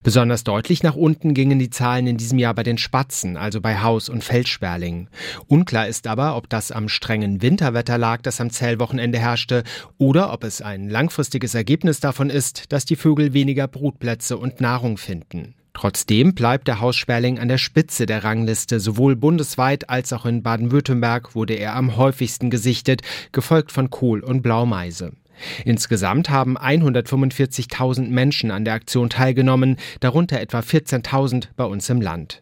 Besonders deutlich nach unten gingen die Zahlen in diesem Jahr bei den Spatzen, also bei Haus- und Feldsperlingen. Unklar ist aber, ob das am strengen Winterwetter lag, das am Zählwochenende herrschte, oder ob es ein langfristiges Ergebnis davon ist, dass die Vögel weniger Brutplätze und Nahrung finden. Trotzdem bleibt der Haussperling an der Spitze der Rangliste, sowohl bundesweit als auch in Baden-Württemberg wurde er am häufigsten gesichtet, gefolgt von Kohl und Blaumeise. Insgesamt haben 145.000 Menschen an der Aktion teilgenommen, darunter etwa 14.000 bei uns im Land.